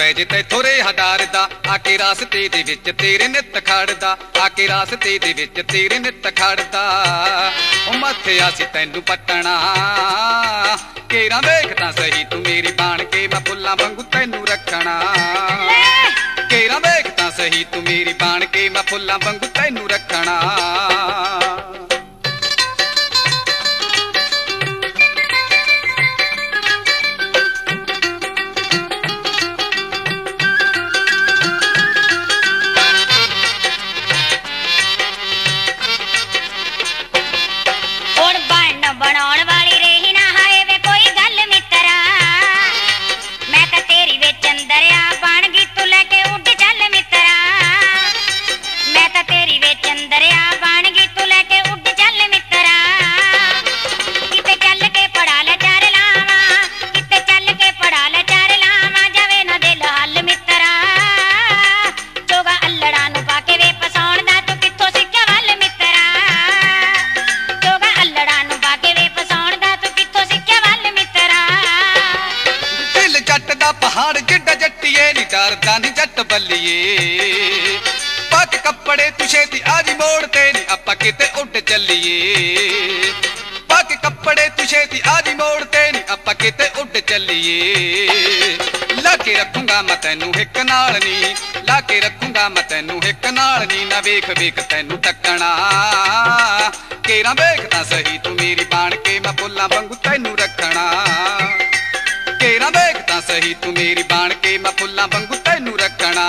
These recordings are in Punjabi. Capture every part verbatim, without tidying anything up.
ਪੈ ਜੇ ਤੈਥੋਂ ਰਿਹਾ ਡਰਦਾ ਆਕੇ ਰਾਸਤੇ ਦੇ ਵਿੱਚ ਤੇਰੇ ਨਿੱਤ ਖੜਦਾ ਆਕੇ ਰਾਸਤੇ ਦੇ ਵਿੱਚ ਤੇਰੇ ਨਿੱਤ ਖੜਦਾ ਉਹ ਮੱਥਿਆ ਸੀ ਤੈਨੂੰ ਪੱਟਣਾ ਕੇਰਾਂ ਵੇਖ ਤਾਂ ਸਹੀ ਤੂੰ ਮੇਰੀ ਬਾਣ ਕੇ ਮੈਂ ਫੁੱਲਾਂ ਵਾਂਗੂ ਤੈਨੂੰ ਰੱਖਣਾ ਕੇਰਾਂ ਵੇਖ ਤਾਂ ਸਹੀ ਤੂੰ ਮੇਰੀ ਬਾਣ ਕੇ ਮੈਂ ਫੁੱਲਾਂ ਵਾਂਗੂ ਤੈਨੂੰ ਰੱਖਣਾ ਬਣਾਉਣ ਵਾਲੀ ਰਹੀ ਨਾ ਹਾਏ ਵੇ ਕੋਈ ਗੱਲ ਮਿੱਤਰਾ ਮੈਂ ਤਾਂ ਤੇਰੀ ਵਿੱਚ ਅੰਦਰ ਆ ਬਣ ਗਈ ਤੂੰ ਲੈ ਕੇ ਉੱਡ ਚੱਲ ਮਿੱਤਰਾ ਮੈਂ ਤਾਂ ਤੇਰੀ ਵਿੱਚ ਅੰਦਰ ਆ ਬਣ ਗਈ ਤੂੰ ਲੈ ਕੇ ਉੱਡ ਚੱਲ ਮਿੱਤਰਾ ਕਿਤੇ ਚੱਲ ਕੇ ਪੜਾ ਲੈ ਚਾਰ ਲਾਵਾਂ ਕਿਤੇ ਚੱਲ ਕੇ ਪੜਾ ਲੈ ਚਾਰ ਲਾਵਾਂ ਜਾਵੇ ਨਾ ਦਿਲ ਹੱਲ ਮਿੱਤਰਾ ਚੋਗਾ ਅੱਲੜਾ ਨੂੰ ਪਾ ਕੇ ਵੇ ਫਸਾਉਣ ਦਾ ਤੂੰ ਕਿੱਥੋਂ ਸਿੱਖਿਆ ਵੱਲ ਮਿੱਤਰਾ ਚੋਗਾ ਅੱਲੜਾ ਨੂੰ ਪਾ ਕੇ ਵੇ ਫਸਾਉਣ ਦਾ ਤੂੰ ਕਿੱਥੋਂ ਸਿੱਖਿਆ ਵੱਲ ਮਿੱਤਰਾ ਦਿਲ ਜੱਟ ਦਾ ਪਹਾੜ ਜਿੱਡਾ ਜੱਟੀਏ ਨੀ ਡਰਦਾ ਨੀ ਜੱਟ ਬੱਲੀਏ ਪੱਕ ਕੱਪੜੇ ਤੂੰ ਛੇਤੀ ਆਜੀ ਮੋੜ ਤੇ ਨੀ ਆਪਾਂ ਕਿਤੇ ਉੱਡ ਚੱਲੀਏ ਪੱਕ ਕੱਪੜੇ ਤੂੰ ਛੇਤੀ ਆਜੀ ਮੋੜ ਤੇ ਨੀ ਆਪਾਂ ਕਿਤੇ ਉੱਡ ਚੱਲੀਏ ਲਾ ਕੇ ਰੱਖੂੰਗਾ ਮੈਂ ਤੈਨੂੰ ਹਿੱਕ ਨਾਲ ਨੀ ਲਾ ਕੇ ਰੱਖੂੰਗਾ ਮੈਂ ਤੈਨੂੰ ਹਿੱਕ ਨਾਲ ਨੀ ਨਾ ਵੇਖ ਵੇਖ ਤੈਨੂੰ ਤੱਕਣਾ ਕੇਰਾਂ ਵੇਖ ਤਾਂ ਸਹੀ ਤੂੰ ਮੇਰੀ ਬਾਣ ਕੇ ਮੈਂ ਫੁੱਲਾਂ ਵਾਂਗੂ ਤੈਨੂੰ ਰੱਖਣਾ ਕੇਰਾਂ ਵੇਖ ਤਾਂ ਸਹੀ ਤੂੰ ਮੇਰੀ ਬਾਣ ਕੇ ਮੈਂ ਫੁੱਲਾਂ ਵਾਂਗੂ ਤੈਨੂੰ ਰੱਖਣਾ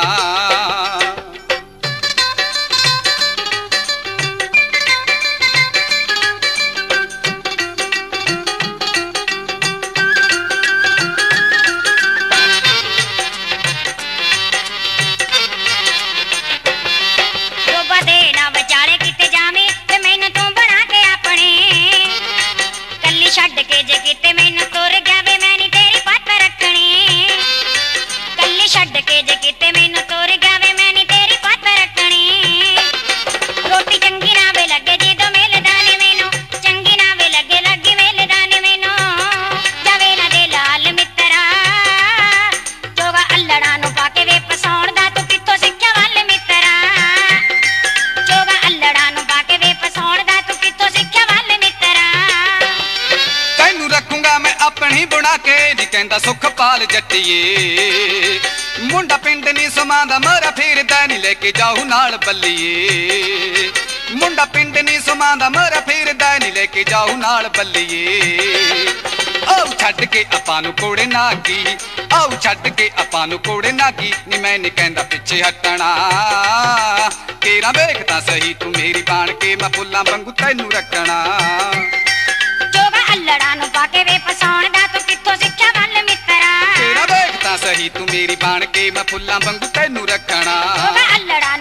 ਛੱਡ ਕੇ ਜੇ ਕਿਤੇ ਮੈਨੂੰ ਤੁਰ ਗਿਆ ਵੇ ਮੈਂ ਨੀ ਤੇਰੀ ਪੱਤ ਰੱਖਣੀ ਕੱਲੀ ਛੱਡ ਕੇ ਜੇ ਕਿਤੇ ਮੈਨੂੰ ਤੁਰ ਗਿਆ ਵੇ ਮੈਂ ਨੀ ਤੇਰੀ ਪੱਤ ਰੱਖਣੀ ਰੋਟੀ ਚੰਗੀ ਨਾ ਵੇ ਲੱਗੇ ਜਦੋਂ ਮਿਲਦਾ ਨੇ ਮੈਨੂੰ ਚੰਗੀ ਨਾ ਵੇ ਲੱਗੇ ਲੱਗੀ ਮਿਲਦਾ ਨੇ ਮੈਨੂੰ ਜਾਵੇ ਨਾ ਦੇ ਲਾਲ ਮਿੱਤਰਾ ਚੋਗਾ ਅੱਲੜਾ ਨੂੰ ਪਾ ਕੇ ਵੇ ਫਸਾਉਣ ਦਾ ਤੂੰ ਕਿੱਥੋਂ ਸਿੱਖਿਆ ਵੱਲ ਮਿੱਤਰਾ ਚੋਗਾ ਅੱਲੜਾ ਨੂੰ ਪਾ ਕੇ ਵੇ ਫਸਾਉਣ ਦਾ ਤੂੰ ਕਿੱਥੋਂ ਸਿੱਖਿਆ ਵੱਲ ਮਿੱਤਰਾ ਤੈਨੂੰ ਰੱਖੂੰਗਾ ਮੈਂ ਆਪਣੀ ਬੁਣਾ ਕੇ ਨੀ ਕਹਿੰਦਾ ਸੁੱਖ ਪਾਲ ਜੱਟੀਏ ਮੁੰਡਾ ਪਿੰਡ ਨੀ ਸਮਾਂਦਾ ਮਰਾ ਫੇਰਦਾ ਨੀ ਲੈ ਕੇ ਜਾਊ ਨਾਲ ਬੱਲੀਏ ਮੁੰਡਾ ਪਿੰਡ ਨੀ ਸਮਾਂਦਾ ਮਰਾ ਫੇਰਦਾ ਨੀ ਲੈ ਕੇ ਜਾਊ ਨਾਲ ਬੱਲੀਏ ਆਉ ਛੱਡ ਕੇ ਆਪਾਂ ਨੂੰ ਕੋੜੇ ਨਾ ਕੀ ਆਉ ਛੱਡ ਕੇ ਆਪਾਂ ਨੂੰ ਕੋੜੇ ਨਾ ਕੀ ਨੀ ਮੈਂ ਨੀ ਕਹਿੰਦਾ ਪਿੱਛੇ ਹਟਣਾ ਕੇਰਾਂ ਵੇਖ ਤਾਂ ਸਹੀ ਤੂੰ ਮੇਰੀ ਬਾਣ ਕੇ ਮੈਂ ਫੁੱਲਾਂ ਵਾਂਗੂ ਤੈਨੂੰ ਰੱਖਣਾ ਅੱਲੜਾ ਨੂੰ ਪਾ ਕੇ ਵੇ ਫਸਾਉਣ ਦਾ ਤੂੰ ਕਿੱਥੋਂ ਸਿੱਖਿਆ ਵੱਲ ਮਿੱਤਰਾ ਕੇਰਾਂ ਵੇਖ ਤਾਂ ਸਹੀ ਤੂੰ ਮੇਰੀ ਬਾਣ ਕੇ ਮੈਂ ਫੁੱਲਾਂ ਵਾਂਗੂ ਤੈਨੂੰ ਰੱਖਣਾ ਅੱਲੜਾ